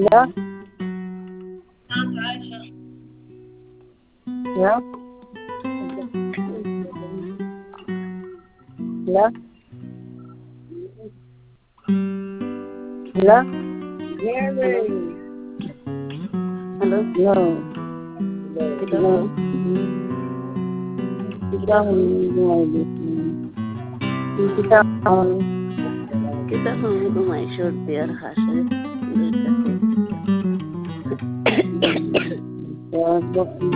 Yeah? Yeah? Yeah? Yeah? Hello? No. Hello? No. Kita Kita ko may short beer hashe. Yeah,